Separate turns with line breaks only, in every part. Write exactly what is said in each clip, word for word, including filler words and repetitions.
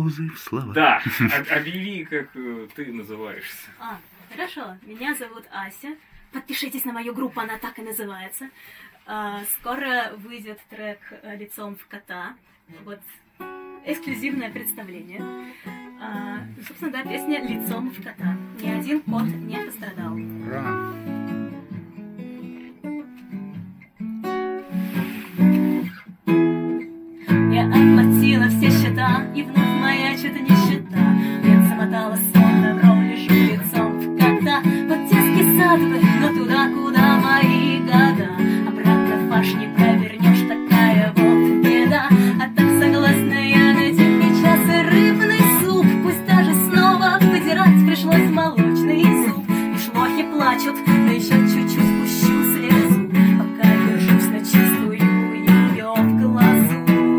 паузы в словах.
Да, объяви, как ты называешься.
А, хорошо. Меня зовут Ася. Подпишитесь на мою группу, она так и называется. Скоро выйдет трек «Лицом в кота». Вот эксклюзивное представление. Собственно, да, песня «Лицом в кота». Ни один кот не пострадал.
Ура!
Я оплатила все счета, и вновь маячит нищета. Лет замотала сон, добро лежу лицом в кота. Вот детский сад бы, но туда, куда мои года. Обратно фарш не провернешь, такая вот беда. А так согласна я на тихий час и рыбный суп. Пусть даже снова выдирать пришлось молочный зуб. И шлохи плачут, но еще чуть-чуть спущу слезу, пока держусь на чистую ее в глазу.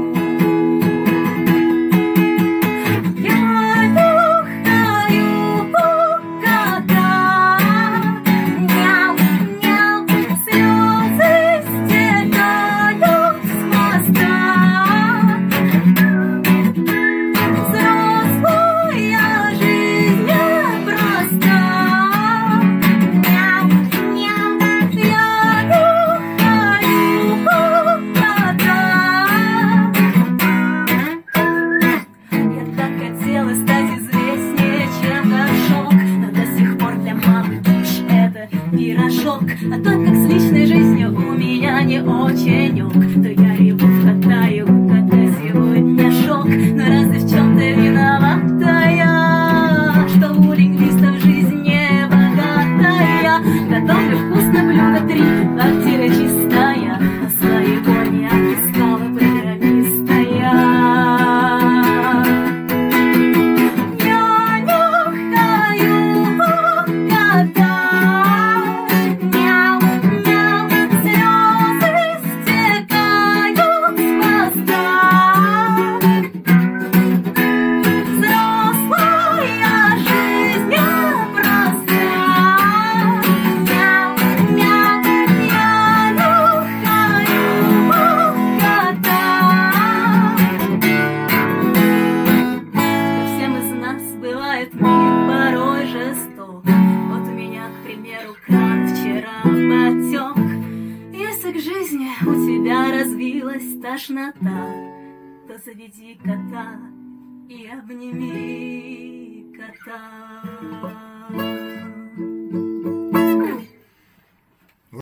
Пирожок, а так как с личной жизнью у меня не очень ок, то я реву в кота, и у кота сегодня шок. Но разве в чем-то виновата я, что у лингвистов жизнь не богатая? Готовлю вкусно блюдо три, квартира чистая, а своего не отыскала программистая. Порой жесток. Вот у меня, к примеру, кран вчера потек. Если к жизни у тебя развилась тошнота, то заведи кота и обними кота.